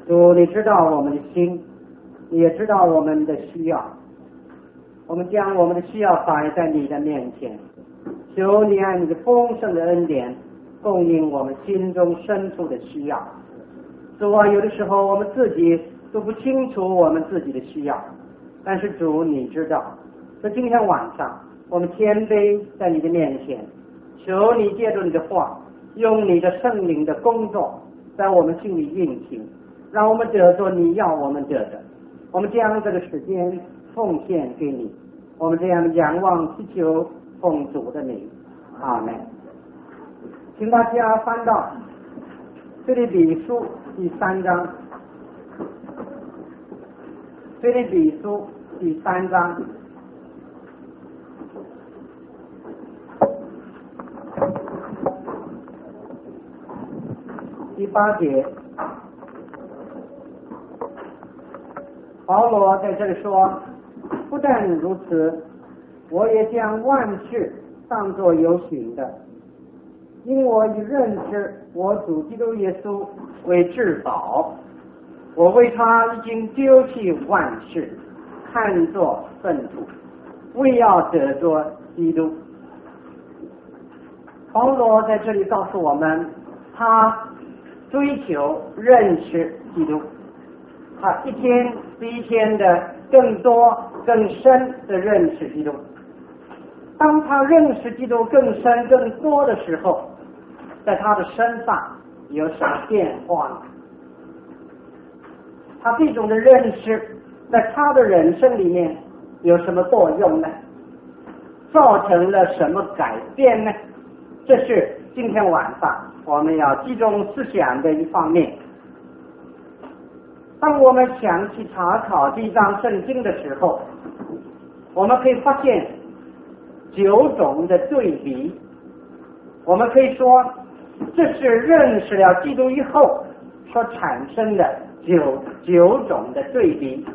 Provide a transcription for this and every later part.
主，你知道我们的心，你也知道我们的需要，我们将我们的需要摆在你的面前，求你按你的丰盛的恩典供应我们心中深处的需要。主啊，有的时候我们自己都不清楚我们自己的需要，但是主你知道。所以今天晚上我们谦卑在你的面前，求你借助你的话，用你的圣灵的工作在我们心里运行，让我们得着你要我们得的。我们将这个时间奉献给你，我们这样仰望祈求奉主的名，阿们。请大家翻到腓立比书第3章，腓立比书第3章第8节，保罗在这里说，不但如此，我也将万事当作有损的，因我已认识我主基督耶稣为至宝，我为他已经丢弃万事，看作粪土，为要得着基督。保罗在这里告诉我们，他追求认识基督，他一天比一天的更多更深的认识基督。当他认识基督更深更多的时候，在他的身上有什么变化呢？他这种的认识在他的人生里面有什么作用呢？造成了什么改变呢？这是今天晚上我们要集中思想的一方面。当我们详细查考这章圣经的时候，我们可以发现9种的对比。我们可以说，这是认识了基督以后所产生的九种的对比。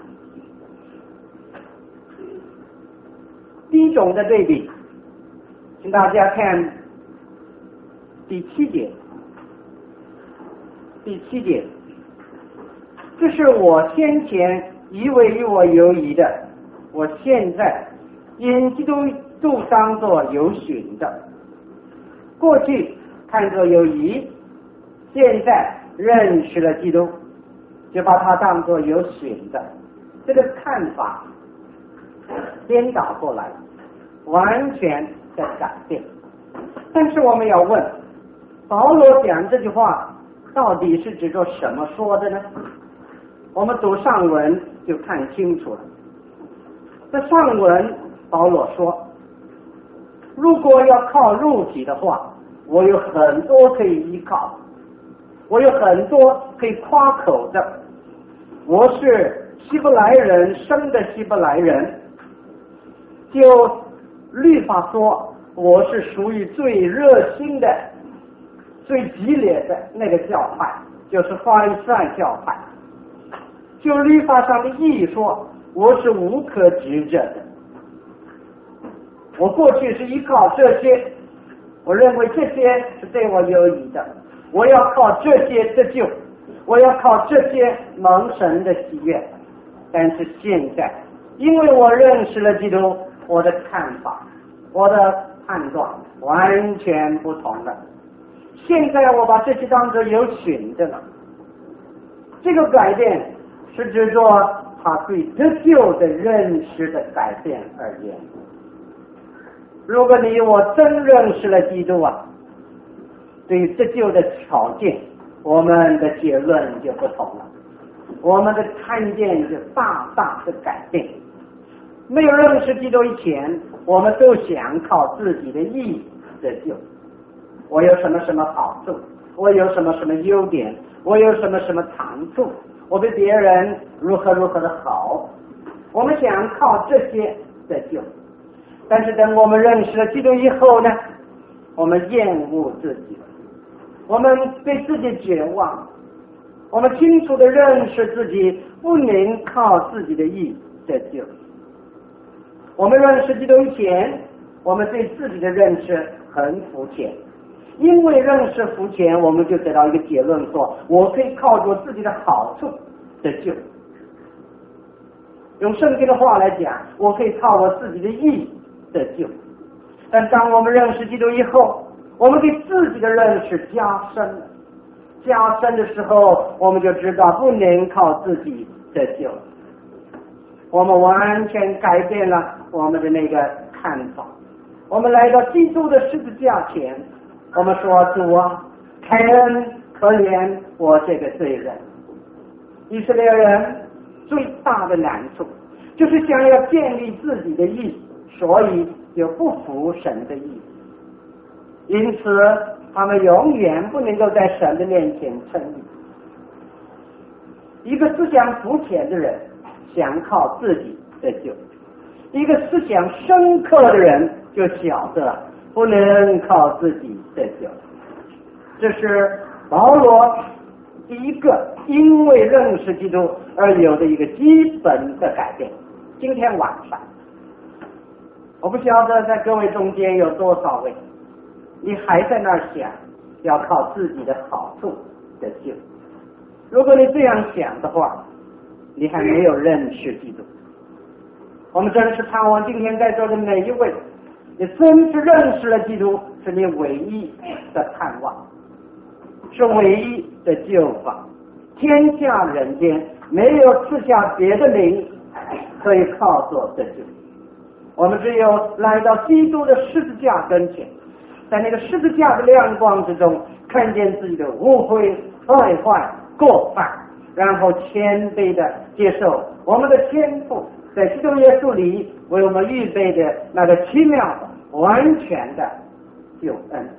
第一种的对比，请大家看第7节。第7节，这是我先前以为与我有益的，我现在因基督都当作有损的。过去看作有益，现在认识了基督，就把它当作有损的。这个看法颠倒过来，完全的改变。但是我们要问，保罗讲这句话到底是指着什么说的呢？我们读上文就看清楚了。在上文保罗说，如果要靠肉体的话，我有很多可以依靠，我有很多可以夸口的。我是希伯来人生的希伯来人，就律法说我是属于最热心的最激烈的那个教派，就是法利赛教派。就律法上的意义说，我是无可指责的。我过去是依靠这些，我认为这些是对我有益的，我要靠这些得救，我要靠这些蒙神的喜悦。但是现在因为我认识了基督，我的看法我的判断完全不同了。现在我把这些当作有损的了。这个改变是指着他对得救的认识的改变而言。如果你我真认识了基督啊，对于得救的条件，我们的结论就不同了，我们的看见就大大的改变。没有认识基督以前，我们都想靠自己的义得救。我有什么什么好处，我有什么什么优点，我有什么什么长处，我比别人如何如何的好，我们想靠这些得救。但是等我们认识了基督以后呢，我们厌恶自己，我们对自己绝望，我们清楚的认识自己不能靠自己的义得救。我们认识基督以前，我们对自己的认识很肤浅， 因为认识福前，我们就得到一个结论说，我可以靠着自己的好处得救。用圣经的话来讲，我可以靠我自己的义得救。但当我们认识基督以后，我们对自己的认识加深了。加深的时候，我们就知道不能靠自己得救。我们完全改变了我们的那个看法。我们来到基督的十字架前，我们说，主啊，开恩可怜我这个罪人。以色列人最大的难处就是想要建立自己的义，所以就不服神的义，因此他们永远不能够在神的面前称义。一个思想肤浅的人想靠自己得救，一个思想深刻的人就晓得不能靠自己得救。这是保罗第一个因为认识基督而有的一个基本的改变。今天晚上，我不晓得在各位中间有多少位，你还在那儿想要靠自己的好处得救。如果你这样想的话，你还没有认识基督。我们真是盼望今天在座的每一位，你真是认识了基督，是你唯一的盼望，是唯一的救法。天下人间没有赐下别的名可以靠着得救。我们只有来到基督的十字架跟前，在那个十字架的亮光之中，看见自己的污秽、败坏、过犯，然后谦卑的接受我们的天父在基督耶稣里为我们预备的那个奇妙的、完全的救恩。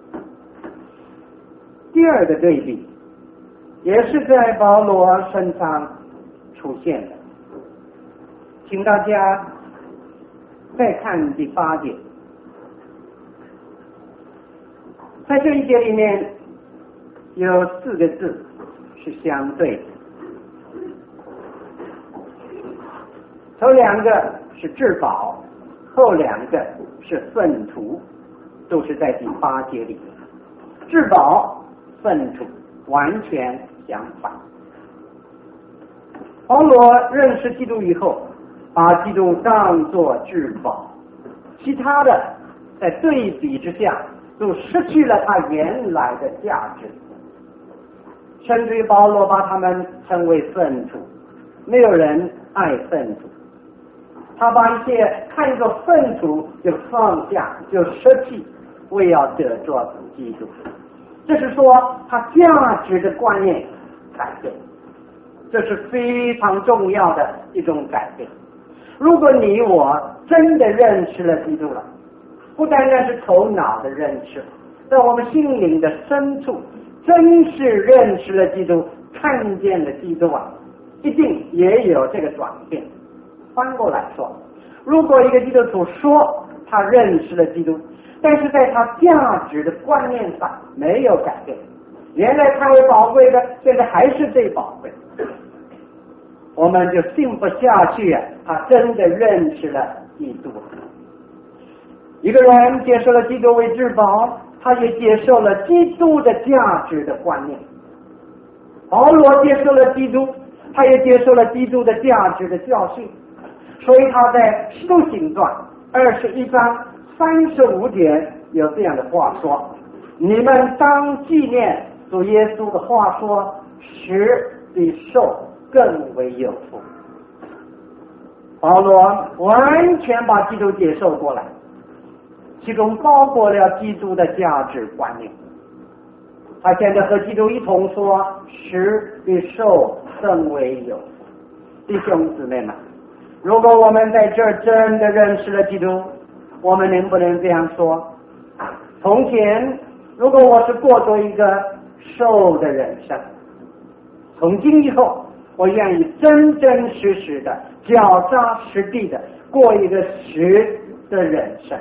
第二个对比也是在保罗身上出现的，请大家再看第8节。在这一节里面有4个字是相对的，头2个是至宝，后2个是粪土，都是在第8节里。至宝、粪土完全相反。保罗认识基督以后，把基督当作至宝，其他的在对比之下都失去了它原来的价值，甚至于保罗把他们称为粪土，没有人爱粪土。他把一切看作粪土就放下，就舍弃，为要得着基督。这是说他价值的观念改变，这是非常重要的一种改变。如果你我真的认识了基督了，不单单是头脑的认识，在我们心灵的深处真是认识了基督，看见了基督啊，一定也有这个转变。翻过来说，如果一个基督徒说他认识了基督，但是在他价值的观念上没有改变，原来他为宝贵的，现在还是最宝贵，我们就信不下去啊，他真的认识了基督。一个人接受了基督为至宝，他也接受了基督的价值的观念。保罗接受了基督，他也接受了基督的价值的教训，所以他在使徒行传21章35节有这样的话说：你们当纪念主耶稣的话说，食比受更为有福。保罗完全把基督接受过来，其中包括了基督的价值观念。他现在和基督一同说，食比受更为有福。弟兄姊妹们，如果我们在这儿真的认识了基督，我们能不能这样说？从前如果我是过着一个受的人生，从今以后我愿意真真实实的、脚扎实地的过一个实的人生。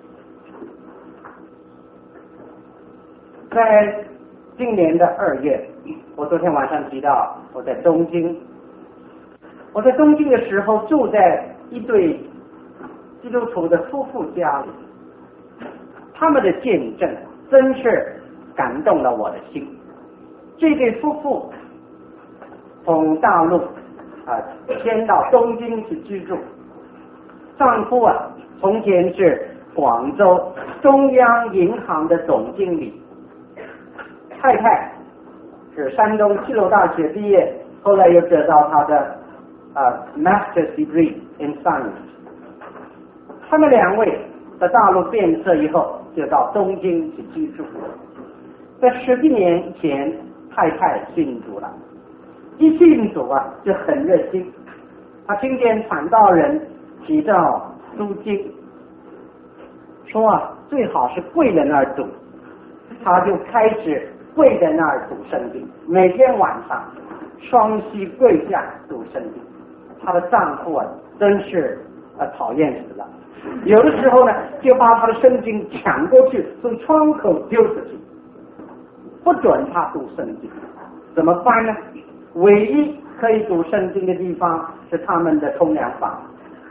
在今年的2月，我昨天晚上提到我在东京，的时候住在一对基督徒的夫妇家里，他们的见证真是感动了我的心。这对夫妇从大陆迁到东京去居住，丈夫从前是广州中央银行的总经理，太太是山东齐鲁大学毕业，后来又得到他的Master's Degree in Science。他们两位在大陆变色以后，就到东京去居住。在10几年前，太太信主了，一信主就很热心。他听见传道人提到读经，说最好是跪在那儿读，他就开始跪在那儿读圣经，每天晚上双膝跪下读圣经。她的丈夫真是讨厌死了，有的时候呢就把她的圣经抢过去，从窗口丢出去，不准她读圣经。怎么办呢？唯一可以读圣经的地方是他们的冲凉房。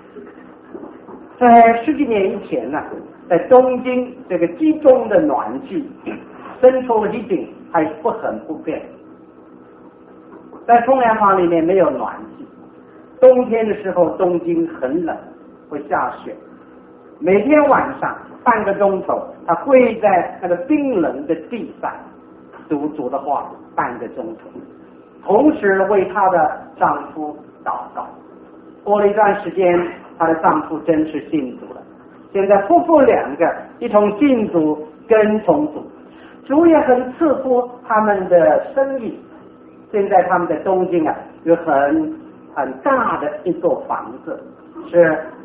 在10几年以前呢，在东京这个集中的暖气，Central Heating 还是很普遍，在冲凉房里面没有暖气。冬天的时候，东京很冷，会下雪。每天晚上半个钟头，他跪在那个冰冷的地上读的话半个钟头，同时为她的丈夫祷告。过了一段时间，她的丈夫真是信主了。现在夫妇两个一同信主，跟从主，主也很赐福他们的生意。现在他们在东京有很大的一座房子，是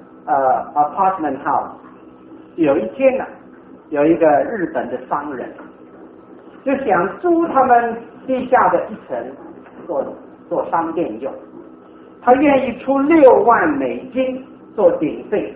apartment house。有一天有一个日本的商人就想租他们地下的一层做商店用，他愿意出6万美金做顶费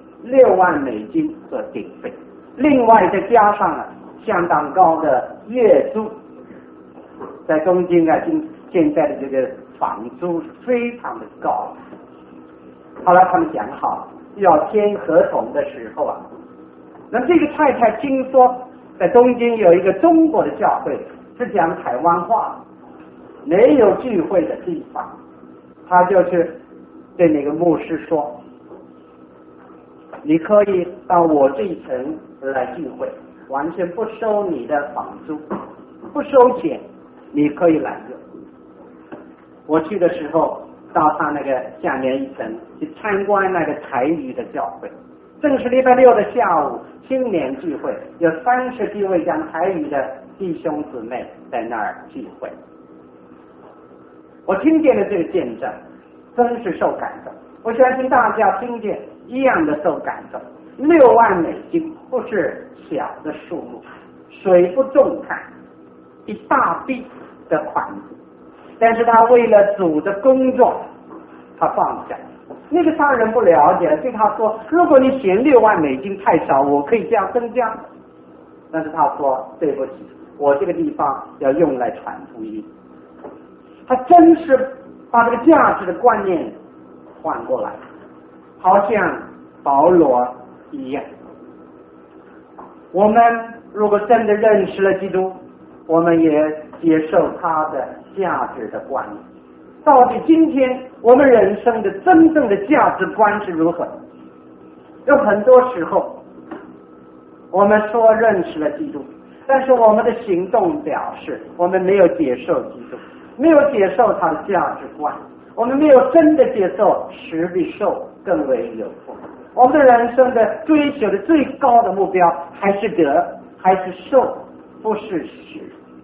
，6万美金做顶费，另外再加上相当高的月租。在东京现在的这个房租非常的高。后来他们讲好要签合同的时候那这个太太听说在东京有一个中国的教会是讲台湾话，没有聚会的地方，他就去对那个牧师说，你可以到我这一层来聚会，完全不收你的房租，不收钱，你可以来用。我去的时候到他那个下面一层去参观那个台语的教会，正是礼拜6的下午青年聚会，有30几位讲台语的弟兄姊妹在那儿聚会。我听见了这个见证，真是受感动。我相信大家听见一样的受感动。6万美金不是小的数目，水不重看，一大笔的款子，但是他为了主的工作，他放下。那个商人不了解，对他说，如果你嫌6万美金太少，我可以这样增加。但是他说，对不起，我这个地方要用来传福音。他真是把这个价值的观念换过来，好像保罗一样。我们如果真的认识了基督，我们也接受他的价值的观念。到底今天我们人生的真正的价值观是如何？有很多时候我们说认识了基督，但是我们的行动表示我们没有接受基督，没有接受他的价值观，我们没有真的接受施比受更为有福。我们的人生的追求的最高的目标还是得，还是受，不是施。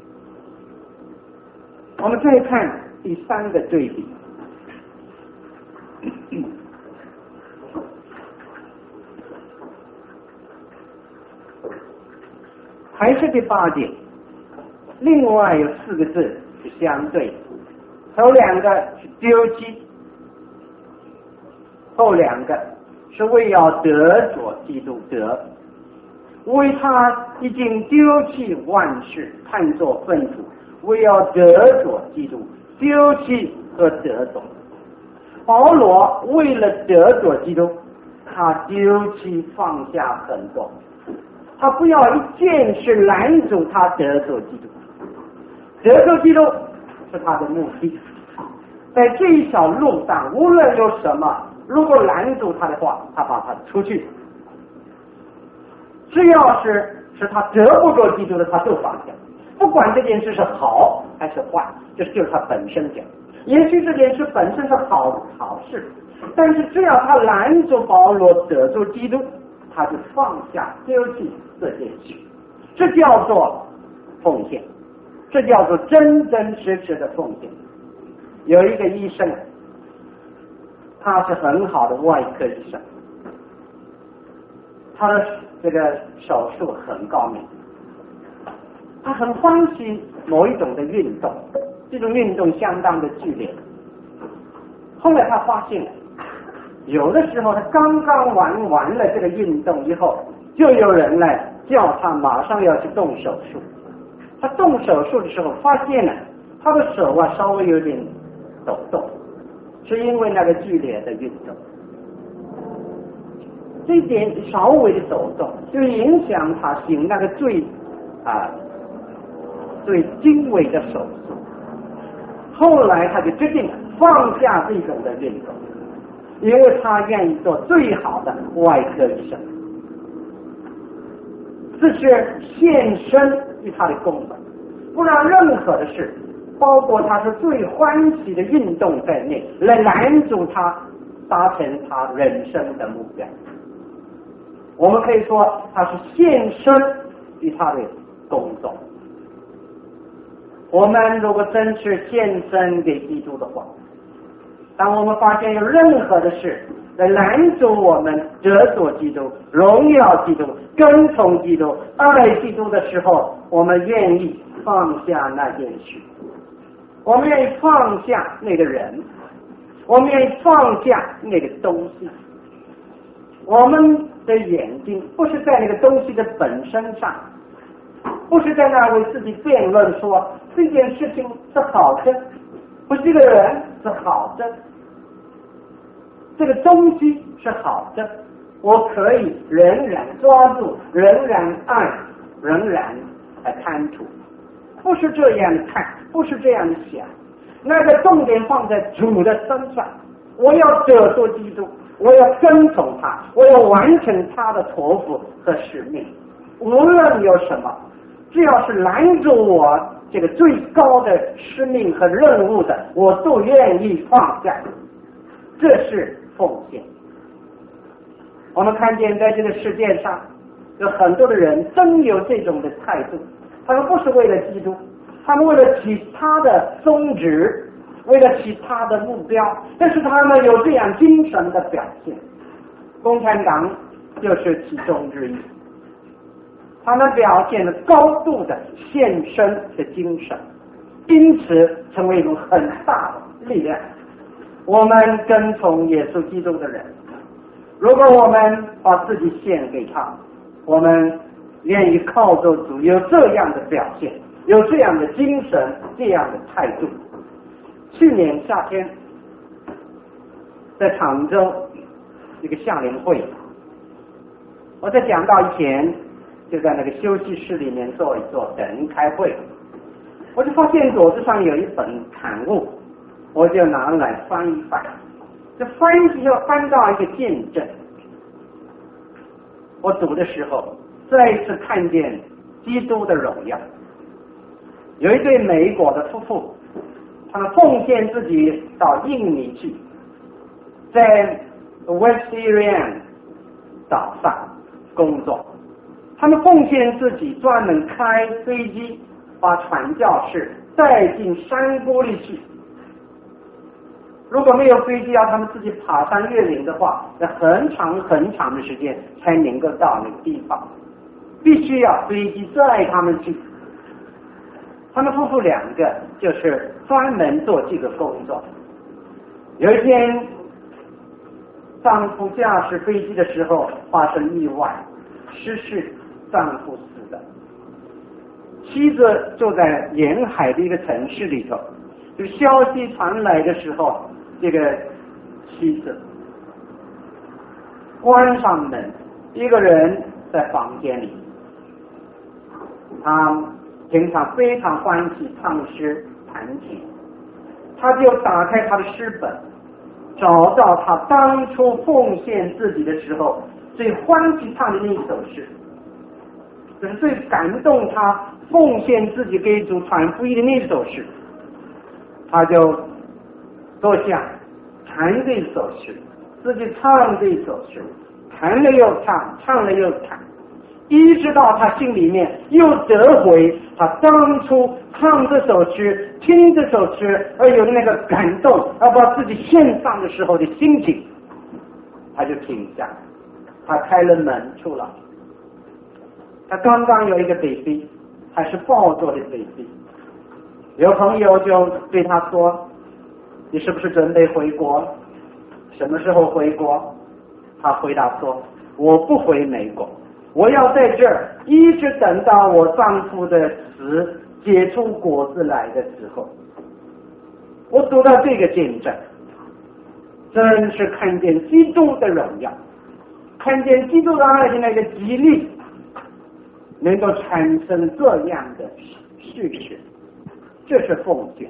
我们再看第3个对比，还是第8点，另外有4个字是相对，头2个是丢弃，后2个是为要得着基督得，为他已经丢弃万事，看作粪土，为要得着基督，丢弃和得着。保罗为了得着基督，他丢弃放下很多， 他不要一件事拦阻他得着基督。得着基督是他的目的，在这一条路上无论有什么，如果拦阻他的话，他把他出去。只要是他得不着基督的，他就放下，不管这件事是好还是坏，这就是他本身讲。也许这件事本身是好事，但是只要他拦阻保罗得着基督，他就放下丢弃这件事。这叫做奉献，这叫做真真实实的奉献。有一个医生，他是很好的外科医生，他的这个手术很高明，他很欢喜某一种的运动，这种运动相当的剧烈。后来他发现有的时候他刚刚玩完了这个运动以后，就有人来叫他马上要去动手术。他动手术的时候发现了他的手稍微有点抖动，是因为那个剧烈的运动。这一点稍微的抖动就影响他行那个最精微的手术。后来他就决定放下这种的运动，因为他愿意做最好的外科医生。这是献身于他的功能，不让任何的事，包括他是最欢喜的运动在内，来拦阻他达成他人生的目标。我们可以说他是献身于他的工作。我们如果真是献身给基督的话，当我们发现有任何的事来拦阻我们得着基督、荣耀基督、跟从基督、爱基督的时候，我们愿意放下那件事，我们愿意放下那个人，我们愿意放下那个东西。我们的眼睛不是在那个东西的本身上，不是在那为自己辩论说这件事情是好的，不是这个人是好的，这个东西是好的，我可以仍然抓住，仍然爱，仍然贪图，不是这样的看，不是这样的想。那个重点放在主的身上，我要得着基督，我要跟从他，我要完成他的托付和使命。无论有什么，只要是拦住我这个最高的使命和任务的，我都愿意放下。这是奉献。我们看见在这个世界上有很多的人真有这种的态度，他们不是为了基督，他们为了其他的宗旨，为了其他的目标，但是他们有这样精神的表现。共产党就是其中之一，他们表现了高度的献身的精神，因此成为一种很大的力量。我们跟从耶稣基督的人，如果我们把自己献给他，我们愿意靠着主，有这样的表现，有这样的精神，这样的态度。去年夏天在常州一个夏令会，我在讲道以前就在那个休息室里面坐一坐，等人开会。我就发现桌子上有一本刊物，我就拿来翻一翻，这翻就翻到一个见证。我读的时候再一次看见基督的荣耀。有一对美国的夫妇，他们奉献自己到印尼去，在 West Irian 岛上工作。他们奉献自己，专门开飞机把传教士带进山沟里去。如果没有飞机要他们自己爬山越岭的话，要很长很长的时间才能够到那个地方，必须要飞机载他们去。他们夫妇两个就是专门做这个工作。有一天，丈夫驾驶飞机的时候发生意外，失事，丈夫死了。妻子就在沿海的一个城市里头，这个消息传来的时候，这个妻子关上门，一个人在房间里， 他平常非常欢喜唱诗弹琴，他就打开他的诗本，找到他当初奉献自己的时候最欢喜唱的那一首诗，就是最感动他奉献自己给主传福音的那一首诗，他就坐下弹这首诗，自己唱这首诗，弹了又唱，唱了又弹，一直到他心里面又得回他当初唱这首诗、听这首诗而有那个感动，而把自己献上的时候的心情，他就停下，他开了门出来。他刚刚有一个 baby， 还是抱着的 baby， 有朋友就对他说：“你是不是准备回国？什么时候回国？”他回答说：“我不回美国，我要在这儿一直等到我丈夫的死结出果子来的时候。”我读到这个见证，真是看见基督的荣耀，看见基督的爱的那个激励，能够产生这样的事实，这是奉献。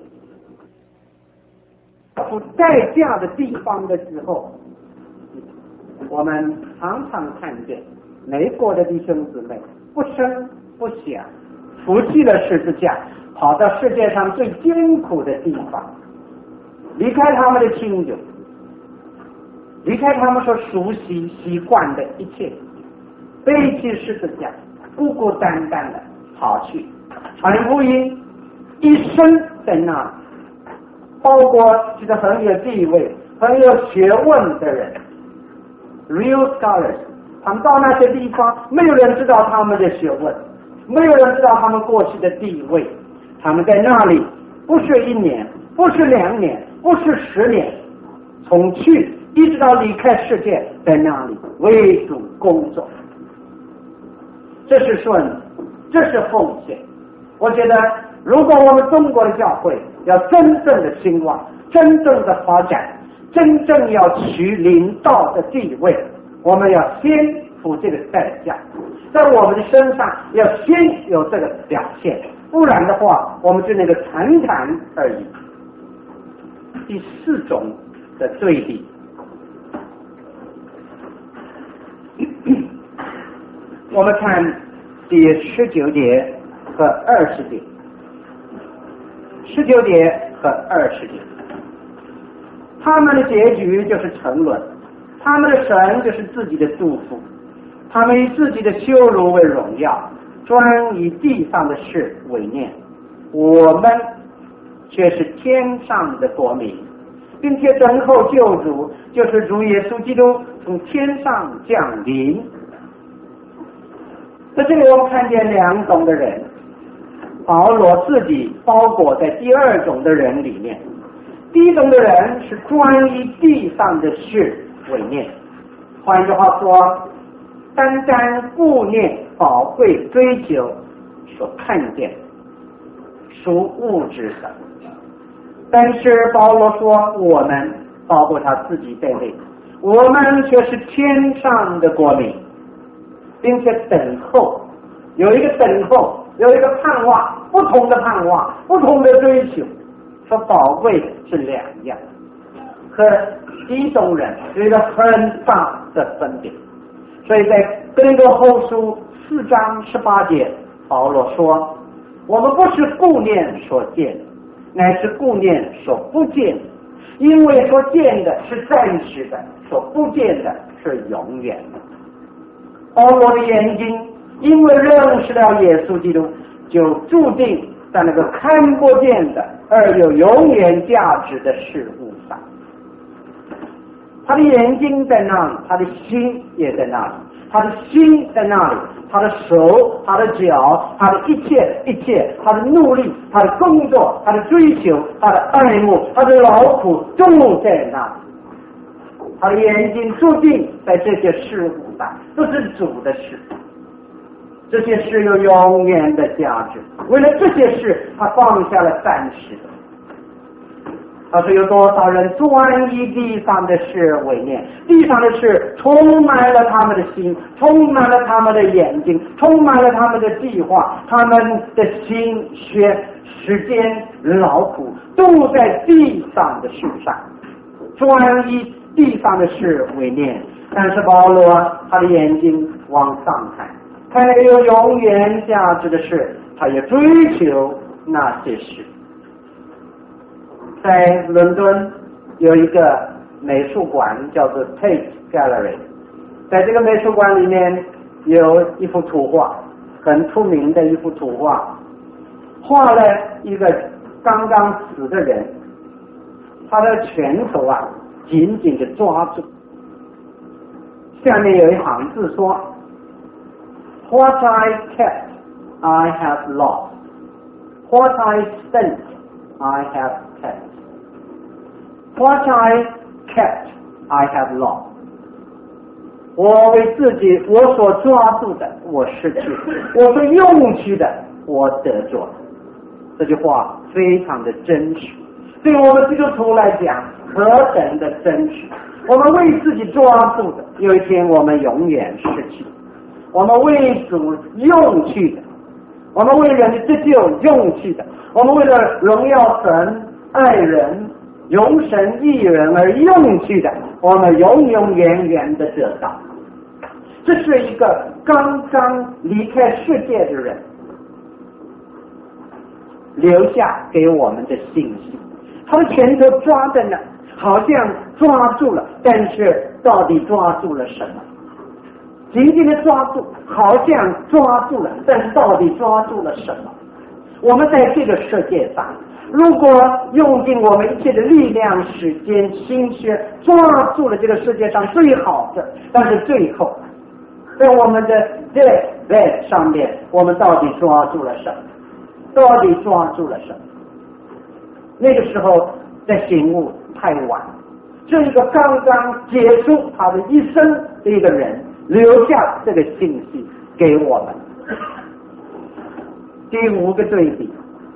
付代价的地方的时候，我们常常看见美国的弟兄姊妹不声不响，扶起了十字架，跑到世界上最艰苦的地方，离开他们的亲友，离开他们所熟悉习惯的一切，背起十字架，孤孤单单的跑去传福音，一生在那里，包括这个很有地位、很有学问的人 ，real scholars， 他们到那些地方，没有人知道他们的学问，没有人知道他们过去的地位，他们在那里不是1年，不是2年，不是10年，从去一直到离开世界，在那里为主工作。这是顺，这是奉献。我觉得如果我们中国的教会要真正的兴旺，真正的发展，真正要取领导的地位，我们要先付这个代价，在我们的身上要先有这个表现，不然的话我们就那个谈谈而已。第4种的对比，我们看第19节和20节，19节和20节，他们的结局就是沉沦，他们的神就是自己的祝福，他们以自己的羞辱为荣耀，专以地上的事为念，我们却是天上的国民，并且等候救主，就是主耶稣基督从天上降临。在这里我们看见2种的人，保罗自己包裹在第2种的人里面。第一种的人是专以地上的事为念，换句话说，单单顾念宝贵追求所看见属物质的。但是保罗说，我们包括他自己在内，我们却是天上的国民，并且等候，有一个等候，有一个盼望，不同的盼望，不同的追求，说宝贵是2样，和第一种人有一个很大的分别。所以在哥林多后书4章18节，保罗说，我们不是顾念所见的，乃是顾念所不见的，因为所见的是暂时的，所不见的是永远的。保罗的眼睛因为认识了耶稣基督，就注定在那个看不见的而有永远价值的事物上。他的眼睛在那里，他的心也在那里，他的心在那里，他的手，他的脚，他的一切，他的努力，他的工作，他的追求，他的爱慕，他的劳苦都在那里。他的眼睛注定在这些事物上，都是主的事，这些事有永远的价值。为了这些事，他放下了暂时的。 他说有多少人专以地上的事为念，地上的事充满了他们的心，充满了他们的眼睛，充满了他们的计划，他们的心血时间劳苦都在地上的事上，专以地上的事为念。但是保罗他的眼睛往上看，看那个有永远价值的事，他也追求那些事。在伦敦有一个美术馆叫做 Tate Gallery， 在这个美术馆里面有一幅图画，很出名的一幅图画，画了一个刚刚死的人，他的拳头紧紧地抓住，下面有一行字说 What I kept I have lost, What I spent I have kept, What I kept I have lost。 我为自己我所抓住的我失去，我所用去的我得着。这句话非常的真实，对我们基督徒来讲何等的真实。我们为自己抓住的，有一天我们永远失去；我们为主用去的，我们为人的自救用去的，我们为了荣耀神、爱人、容神益人而用去的，我们永永远远的得到。这是一个刚刚离开世界的人留下给我们的信息。他的拳头抓着呢，好像抓住了，但是到底抓住了什么？紧紧的抓住，好像抓住了，但是到底抓住了什么？我们在这个世界上，如果用尽我们一切的力量、时间、心血，抓住了这个世界上最好的，但是最后在我们的deathbed上面，我们到底抓住了什么？到底抓住了什么？那个时候在醒悟太晚，这一个刚刚结束他的一生的一个人留下这个信息给我们。第5个对比，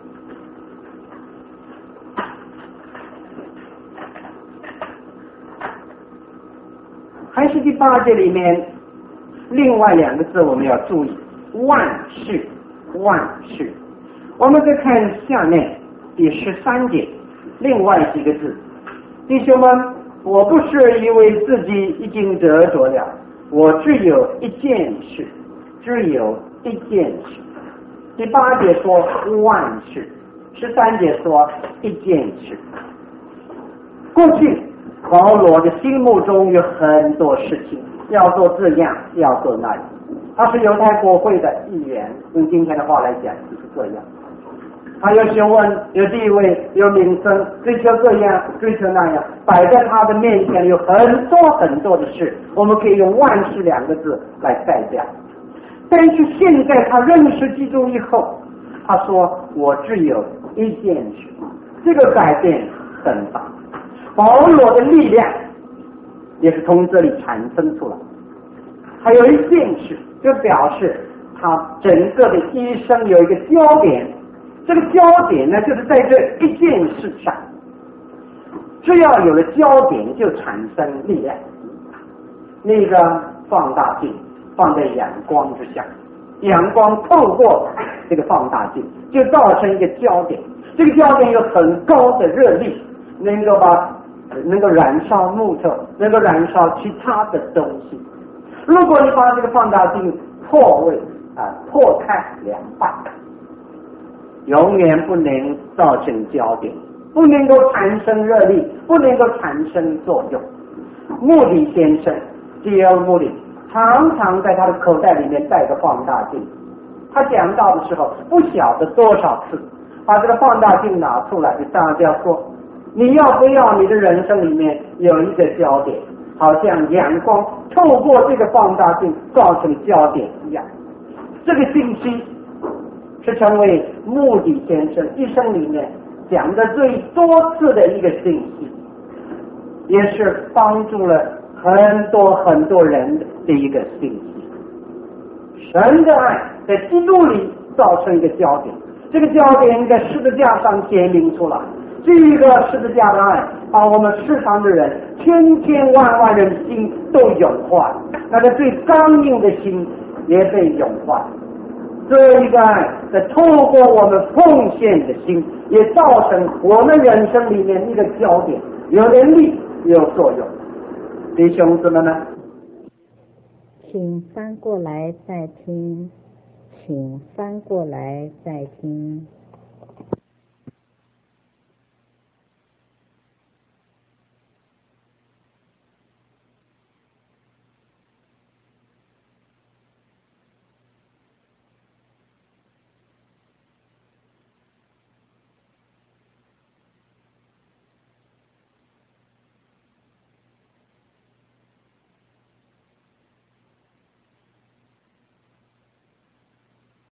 还是第8节里面另外2个字我们要注意，万事，万事。我们再看下面第13节另外几个字，弟兄们，我不是以为自己已经得着了，我只有一件事，只有一件事。第8节说万事，13节说一件事。过去保罗的心目中有很多事情，要做这样，要做那样。他是犹太国会的议员，用今天的话来讲就是这样。他有学问，有地位，有名声，追求这样，追求那样，摆在他的面前有很多很多的事，我们可以用万事2个字来代表。但是现在他认识基督以后，他说我只有一件事，这个改变很大。保罗的力量也是从这里产生出来。还有一件事，就表示他整个的一生有一个焦点，这个焦点呢就是在这一件事上，只要有了焦点就产生力量。那个放大镜放在阳光之下，阳光透过这个放大镜就造成一个焦点，这个焦点有很高的热力，能够燃烧木头，能够燃烧其他的东西。如果你把这个放大镜破开2半，永远不能造成焦点，不能够产生热力，不能够产生作用。穆迪先生 D.L. 穆迪常常在他的口袋里面带个放大镜，他讲到的时候不晓得多少次把这个放大镜拿出来，跟大家说，你要不要你的人生里面有一个焦点，好像阳光透过这个放大镜造成焦点一样。这个信息是成为穆迪先生一生里面讲的最多次的一个信息，也是帮助了很多很多人的一个信息。神的爱在基督里造成一个焦点，这个焦点在十字架上显明出来， 这个十字架的爱把我们世上的人千千万万人的心都融化，那个最刚硬的心也被融化。这一个爱在透过我们奉献的心，也造成我们人生里面一个焦点，有能力有作用。弟兄姊妹们， 请翻过来再听，请翻过来再听。